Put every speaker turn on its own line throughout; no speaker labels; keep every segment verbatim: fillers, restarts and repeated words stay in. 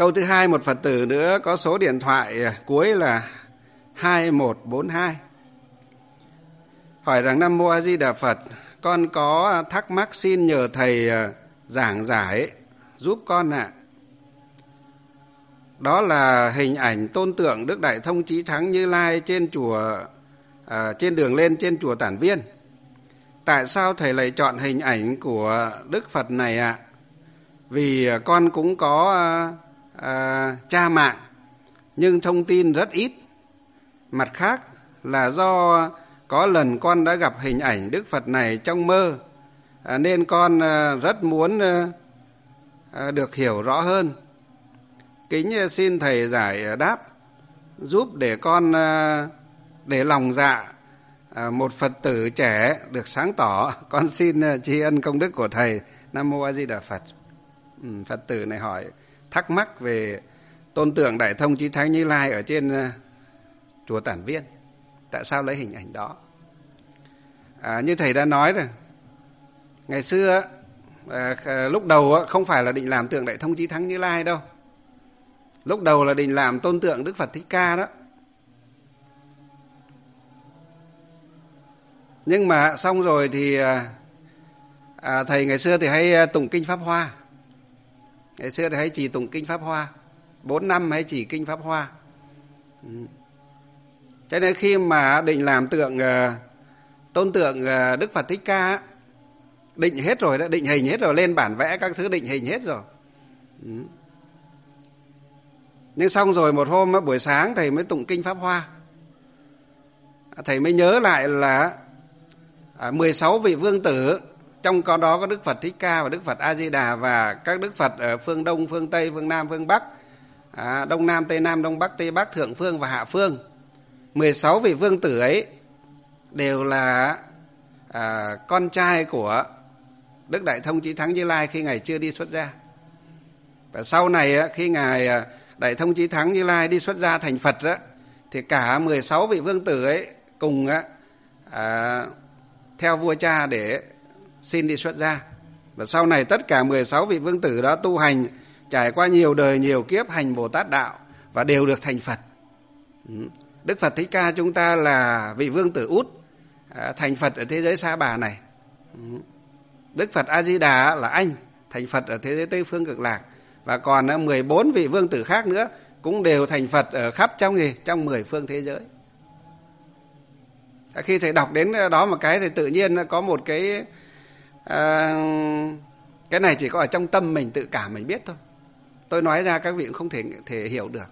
Câu thứ hai, một Phật tử nữa có số điện thoại cuối là hai một bốn hai. Hỏi rằng: Nam Mô A Di Đà Phật, con có thắc mắc xin nhờ Thầy giảng giải giúp con ạ. À. Đó là hình ảnh tôn tượng Đức Đại Thông Chí Thắng Như Lai trên chùa à, trên đường lên trên chùa Tản Viên. Tại sao Thầy lại chọn hình ảnh của Đức Phật này ạ? À? Vì con cũng có à, à, tra mạng nhưng thông tin rất ít. Mặt khác là do có lần con đã gặp hình ảnh Đức Phật này trong mơ, à, nên con à, rất muốn à, được hiểu rõ hơn. Kính xin Thầy giải đáp giúp để con à, để lòng dạ à, một Phật tử trẻ được sáng tỏ. Con xin à, tri ân công đức của Thầy. Nam Mô A Di Đà Phật. Ừ, Phật tử này hỏi thắc mắc về tôn tượng Đại Thông Chí Thắng Như Lai ở trên à, chùa Tản Viên. Tại sao lấy hình ảnh đó? À, như Thầy đã nói rồi, ngày xưa à, lúc đầu không phải là định làm tượng Đại Thông Chí Thắng Như Lai đâu. Lúc đầu là định làm tôn tượng Đức Phật Thích Ca đó. Nhưng mà xong rồi thì à, Thầy ngày xưa thì hay tụng kinh Pháp Hoa. Ngày xưa thì hay chỉ tụng kinh Pháp Hoa, bốn năm hay chỉ kinh Pháp Hoa. Ừ. Cho nên khi mà định làm tượng uh, tôn tượng uh, Đức Phật Thích Ca, định hết rồi đó, định hình hết rồi, lên bản vẽ các thứ định hình hết rồi. Ừ. Nhưng xong rồi một hôm buổi sáng Thầy mới tụng kinh Pháp Hoa, Thầy mới nhớ lại là uh, mười sáu vị vương tử, trong đó có Đức Phật Thích Ca và Đức Phật A Di Đà và các Đức Phật ở phương Đông, phương Tây, phương Nam, phương Bắc, à, Đông Nam, Tây Nam, Đông Bắc, Tây Bắc, Thượng Phương và Hạ Phương. mười sáu vị vương tử ấy đều là à, con trai của Đức Đại Thông Chí Thắng Như Lai khi Ngài chưa đi xuất gia. Và sau này khi Ngài Đại Thông Chí Thắng Như Lai đi xuất gia thành Phật đó, thì cả mười sáu vị vương tử ấy cùng à, theo vua cha để xin đi xuất gia. Và sau này tất cả mười sáu vị vương tử đó tu hành, trải qua nhiều đời nhiều kiếp hành Bồ Tát đạo và đều được thành Phật. Đức Phật Thích Ca chúng ta là vị vương tử út, thành Phật ở thế giới Sa Bà này. Đức Phật A Di Đà là anh, thành Phật ở thế giới Tây Phương Cực Lạc. Và còn mười bốn vị vương tử khác nữa cũng đều thành Phật ở khắp trong gì? Trong mười phương thế giới. Khi Thầy đọc đến đó một cái thì tự nhiên có một cái à, cái này chỉ có ở trong tâm mình, tự cảm mình biết thôi. Tôi nói ra các vị cũng không thể, thể hiểu được.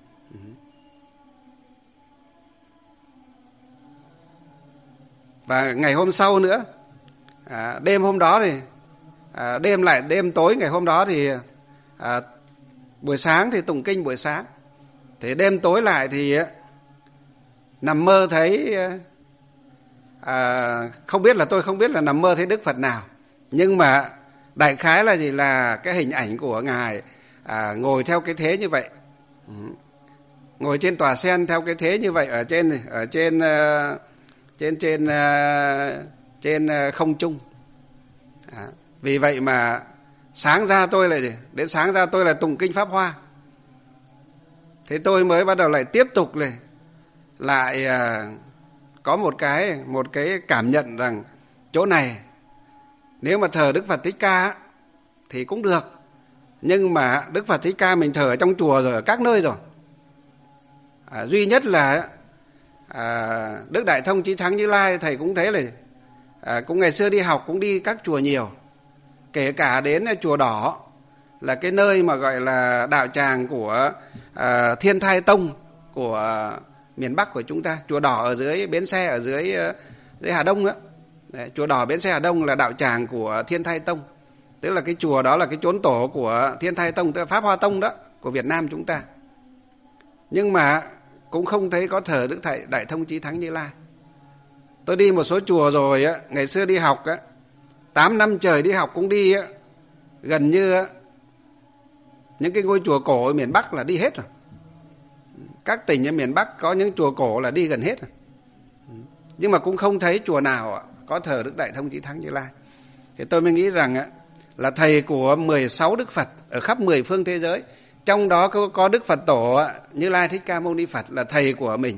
Và ngày hôm sau nữa, à, đêm hôm đó thì à, đêm lại đêm tối ngày hôm đó thì à, buổi sáng thì tụng kinh buổi sáng, thế đêm tối lại thì nằm mơ thấy à, không biết là tôi không biết là nằm mơ thấy Đức Phật nào, nhưng mà đại khái là gì, là cái hình ảnh của Ngài à, ngồi theo cái thế như vậy, ừ. ngồi trên tòa sen theo cái thế như vậy ở trên ở trên uh, trên trên uh, trên uh, không trung. À, vì vậy mà sáng ra tôi lại đến sáng ra tôi lại tụng kinh Pháp Hoa. Thế tôi mới bắt đầu lại tiếp tục này lại uh, có một cái một cái cảm nhận rằng chỗ này nếu mà thờ Đức Phật Thích Ca thì cũng được, nhưng mà Đức Phật Thích Ca mình thờ ở trong chùa rồi, ở các nơi rồi. À, duy nhất là à, Đức Đại Thông Chí Thắng Như Lai Thầy cũng thấy là à, cũng ngày xưa đi học cũng đi các chùa nhiều, kể cả đến chùa Đỏ là cái nơi mà gọi là đạo tràng của à, Thiên Thai Tông của miền Bắc của chúng ta. Chùa Đỏ ở dưới Bến Xe, ở dưới dưới Hà Đông á. Đấy, chùa Đỏ Bến Xe Hà Đông là đạo tràng của Thiên Thai Tông, tức là cái chùa đó là cái chốn tổ của Thiên Thai Tông, tức là Pháp Hoa Tông đó của Việt Nam chúng ta. Nhưng mà cũng không thấy có thờ Đức Thầy Đại Thông Chí Thắng Như Lai. Tôi đi một số chùa rồi á, ngày xưa đi học á, tám năm trời đi học cũng đi á, gần như á, những cái ngôi chùa cổ ở miền Bắc là đi hết rồi. Các tỉnh ở miền Bắc có những chùa cổ là đi gần hết rồi. Nhưng mà cũng không thấy chùa nào có thờ Đức Đại Thông Chí Thắng Như Lai. Thì tôi mới nghĩ rằng á, là thầy của mười sáu Đức Phật ở khắp mười phương thế giới, trong đó có, có Đức Phật Tổ Như Lai Thích Ca Mâu Ni Phật là thầy của mình.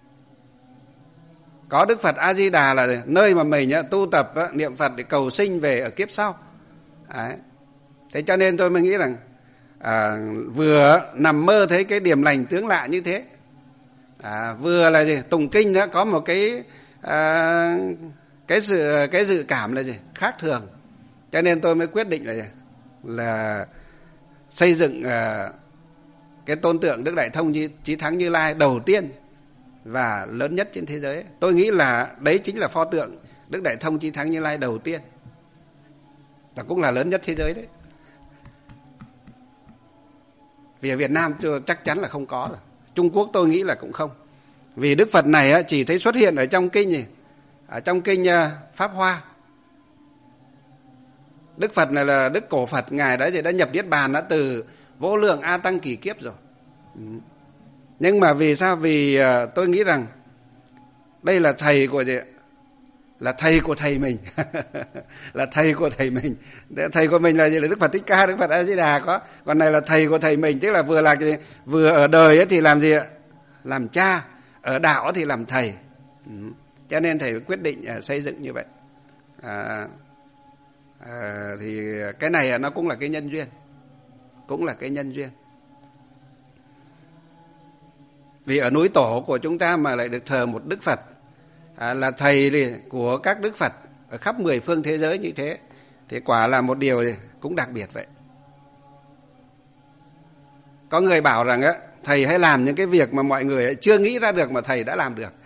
Có Đức Phật A Di Đà là nơi mà mình tu tập niệm Phật để cầu sinh về ở kiếp sau. Đấy. Thế cho nên tôi mới nghĩ rằng à, vừa nằm mơ thấy cái điềm lành tướng lạ như thế, à, vừa là gì tụng kinh nữa có một cái à, cái sự cái dự cảm là gì khác thường. Cho nên tôi mới quyết định là gì? là xây dựng à, cái tôn tượng Đức Đại Thông Chí Thắng Như Lai đầu tiên và lớn nhất trên thế giới. Tôi nghĩ là đấy chính là pho tượng Đức Đại Thông Chí Thắng Như Lai đầu tiên và cũng là lớn nhất thế giới đấy. Vì ở Việt Nam chắc chắn là không có rồi. Trung Quốc tôi nghĩ là cũng không. Vì Đức Phật này chỉ thấy xuất hiện ở trong kinh gì? Ở trong kinh Pháp Hoa. Đức Phật này là Đức Cổ Phật, Ngài đã đã nhập Niết Bàn đã từ vô lượng A Tăng kỳ kiếp rồi. Nhưng mà vì sao? Vì tôi nghĩ rằng đây là thầy của gì? Là thầy của thầy mình. Là thầy của thầy mình. Thầy của mình là gì? Là Đức Phật Thích Ca, Đức Phật A Di Đà có. Còn này là thầy của thầy mình, tức là vừa là gì? Vừa ở đời ấy thì làm gì ạ? Làm cha, ở đạo thì làm thầy. Cho nên thầy quyết định xây dựng như vậy. À, à, thì cái này nó cũng là cái nhân duyên, cũng là cái nhân duyên. Vì ở núi Tổ của chúng ta mà lại được thờ một Đức Phật à, là thầy của các Đức Phật ở khắp mười phương thế giới như thế, thì quả là một điều cũng đặc biệt vậy. Có người bảo rằng á, thầy hãy làm những cái việc mà mọi người chưa nghĩ ra được mà thầy đã làm được.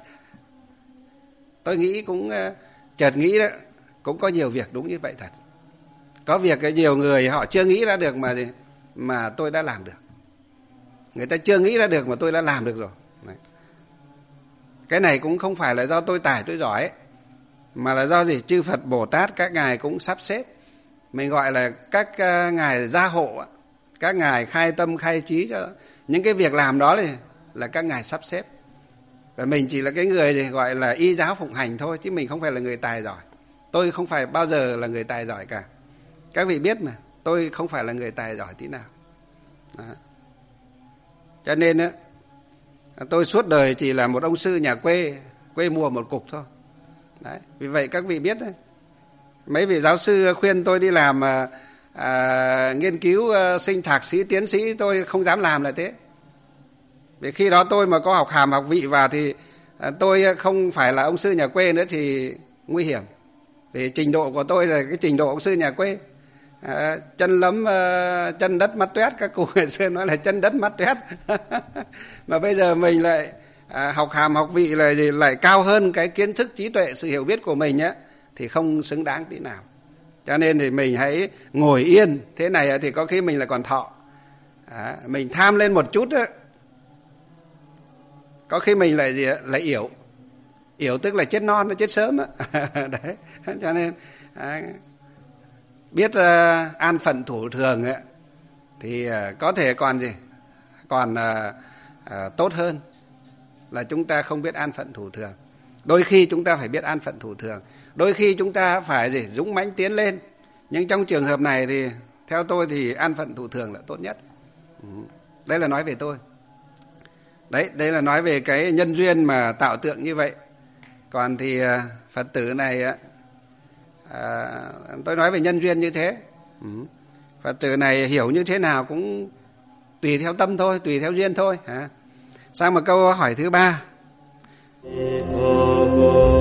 Tôi nghĩ cũng chợt nghĩ đó, cũng có nhiều việc đúng như vậy thật. Có việc nhiều người họ chưa nghĩ ra được mà mà tôi đã làm được. Người ta chưa nghĩ ra được mà tôi đã làm được rồi. Đấy. Cái này cũng không phải là do tôi tài tôi giỏi ấy, mà là do gì? Chư Phật Bồ Tát các ngài cũng sắp xếp. Mình gọi là các ngài gia hộ, các ngài khai tâm khai trí cho những cái việc làm đó thì là các ngài sắp xếp. Và mình chỉ là cái người gì gọi là y giáo phụng hành thôi, chứ mình không phải là người tài giỏi. Tôi không phải bao giờ là người tài giỏi cả. Các vị biết mà, tôi không phải là người tài giỏi tí nào. Đó. Cho nên á, tôi suốt đời chỉ là một ông sư nhà quê, quê mùa một cục thôi. Đấy. Vì vậy các vị biết đấy, mấy vị giáo sư khuyên tôi đi làm à, à, nghiên cứu à, sinh thạc sĩ, tiến sĩ, tôi không dám làm là thế. Vì khi đó tôi mà có học hàm học vị vào thì à, tôi không phải là ông sư nhà quê nữa thì nguy hiểm. Vì trình độ của tôi là cái trình độ ông sư nhà quê. À, chân lấm uh, chân đất mắt toét, các cụ ngày xưa nói là chân đất mắt toét. Mà bây giờ mình lại à, học hàm học vị là gì, lại cao hơn cái kiến thức trí tuệ sự hiểu biết của mình á, thì không xứng đáng tí nào. Cho nên thì mình hãy ngồi yên thế này thì có khi mình lại còn thọ. À, mình tham lên một chút á, có khi mình lại gì lại yểu. Yểu tức là chết non, nó chết sớm á. Đấy, cho nên à, biết uh, an phận thủ thường ấy, thì uh, có thể còn gì còn uh, uh, tốt hơn là chúng ta không biết an phận thủ thường. Đôi khi chúng ta phải biết an phận thủ thường, đôi khi chúng ta phải gì dũng mãnh tiến lên. Nhưng trong trường hợp này thì theo tôi thì an phận thủ thường là tốt nhất. Ừ. Đây là nói về tôi. Đấy, đây là nói về cái nhân duyên mà tạo tượng như vậy. Còn thì uh, Phật tử này uh, À, tôi nói về nhân duyên như thế. Ừ. Phật tử này hiểu như thế nào cũng tùy theo tâm thôi, tùy theo duyên thôi. Hả? Sang một câu hỏi thứ ba.